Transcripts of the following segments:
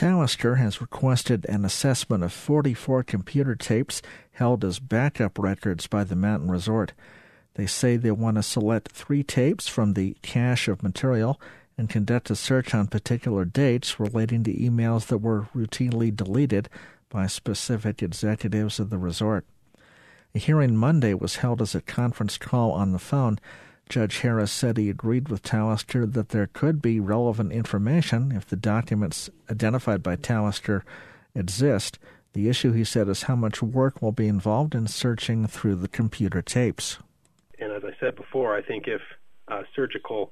Taoiseach has requested an assessment of 44 computer tapes held as backup records by the Mountain Resort. They say they want to select 3 tapes from the cache of material and conduct a search on particular dates relating to emails that were routinely deleted by specific executives of the resort. A hearing Monday was held as a conference call on the phone. Judge Harris said he agreed with Taoiseach that there could be relevant information if the documents identified by Taoiseach exist. The issue, he said, is how much work will be involved in searching through the computer tapes. And as I said before, I think if surgical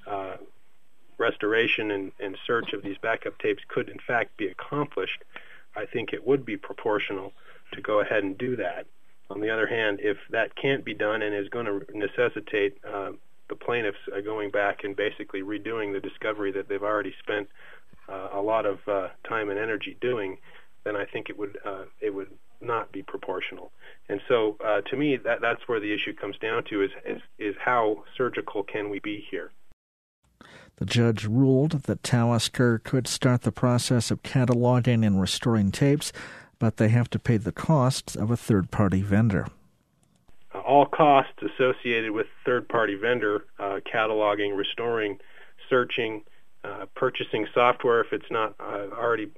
restoration and search of these backup tapes could in fact be accomplished, I think it would be proportional to go ahead and do that. On the other hand, if that can't be done and is going to necessitate the plaintiffs going back and basically redoing the discovery that they've already spent a lot of time and energy doing, then I think it would not be proportional. And so, to me, that's where the issue comes down to is how surgical can we be here. The judge ruled that Taoiseach could start the process of cataloging and restoring tapes, but they have to pay the costs of a third-party vendor. All costs associated with third-party vendor, cataloging, restoring, searching, purchasing software if it's not already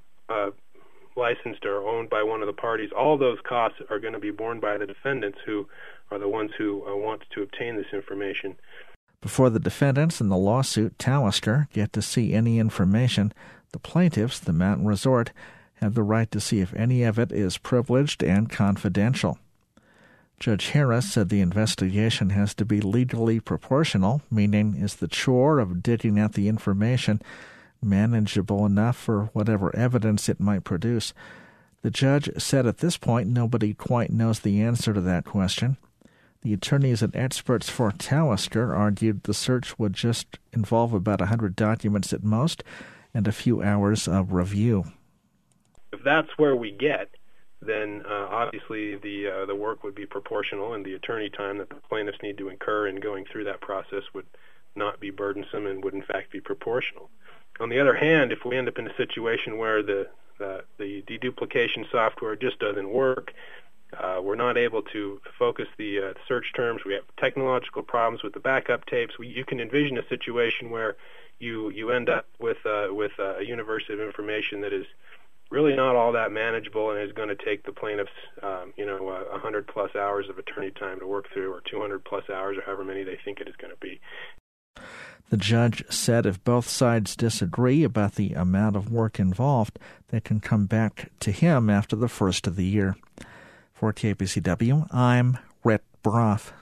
licensed or owned by one of the parties, all those costs are going to be borne by the defendants, who are the ones who want to obtain this information. Before the defendants in the lawsuit, Taoiseach, get to see any information, the plaintiffs, the Mountain Resort, have the right to see if any of it is privileged and confidential. Judge Harris said the investigation has to be legally proportional, meaning is the chore of digging out the information manageable enough for whatever evidence it might produce. The judge said at this point nobody quite knows the answer to that question. The attorneys and experts for Taoiseach argued the search would just involve about 100 documents at most and a few hours of review. If that's where we get, then obviously the work would be proportional, and the attorney time that the plaintiffs need to incur in going through that process would not be burdensome and would in fact be proportional. On the other hand, if we end up in a situation where the deduplication software just doesn't work, we're not able to focus the search terms, we have technological problems with the backup tapes, you can envision a situation where you end up with a universe of information that is really not all that manageable and is going to take the plaintiffs 100 plus hours of attorney time to work through, or 200 plus hours, or however many they think it is going to be. The judge said if both sides disagree about the amount of work involved, they can come back to him after the first of the year. For KPCW, I'm Rhett Broff.